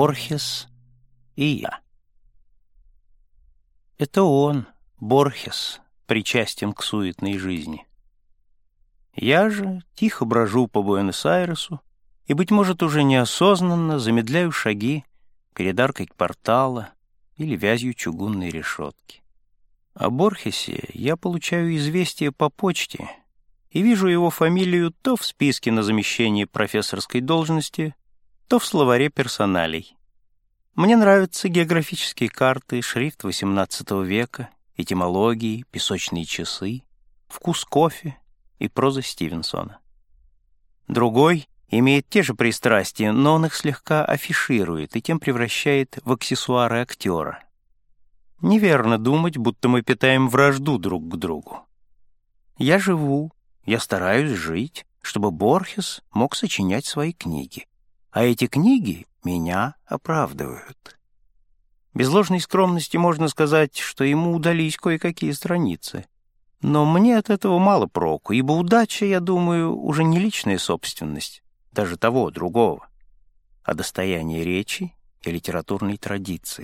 Борхес и я. Это он, Борхес, причастен к суетной жизни. Я же тихо брожу по Буэнос-Айресу и, быть может, уже неосознанно замедляю шаги перед аркой портала или вязью чугунной решетки. О Борхесе я получаю известие по почте и вижу его фамилию то в списке на замещение профессорской должности, то в словаре персоналей. Мне нравятся географические карты, шрифт XVIII века, этимологии, песочные часы, вкус кофе и проза Стивенсона. Другой имеет те же пристрастия, но он их слегка афиширует и тем превращает в аксессуары актера. Неверно думать, будто мы питаем вражду друг к другу. Я живу, я стараюсь жить, чтобы Борхес мог сочинять свои книги. А эти книги меня оправдывают. Без ложной скромности можно сказать, что ему удались кое-какие страницы. Но мне от этого мало проку, ибо удача, я думаю, уже не личная собственность, даже того, другого, а достояние речи и литературной традиции.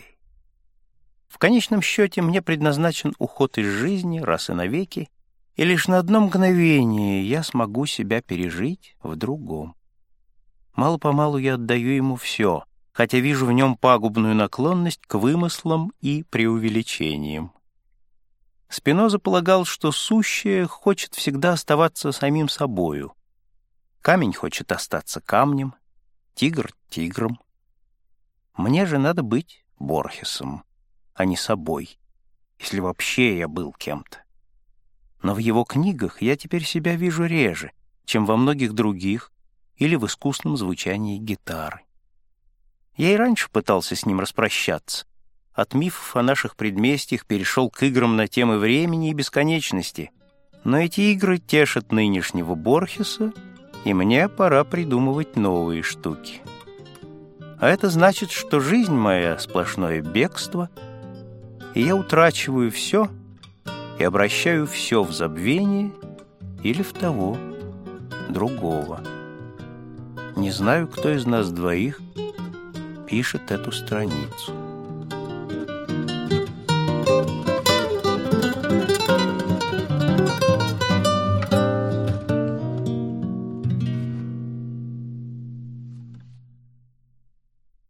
В конечном счете мне предназначен уход из жизни раз и навеки, и лишь на одно мгновение я смогу себя пережить в другом. Мало-помалу я отдаю ему все, хотя вижу в нем пагубную наклонность к вымыслам и преувеличениям. Спиноза полагал, что сущее хочет всегда оставаться самим собою. Камень хочет остаться камнем, тигр — тигром. Мне же надо быть Борхесом, а не собой, если вообще я был кем-то. Но в его книгах я теперь себя вижу реже, чем во многих других, или в искусном звучании гитары. Я и раньше пытался с ним распрощаться. От мифов о наших предместьях перешел к играм на темы времени и бесконечности. Но эти игры тешат нынешнего Борхеса, и мне пора придумывать новые штуки. А это значит, что жизнь моя — сплошное бегство, и я утрачиваю все и обращаю все в забвение или в того, другого. Не знаю, кто из нас двоих пишет эту страницу.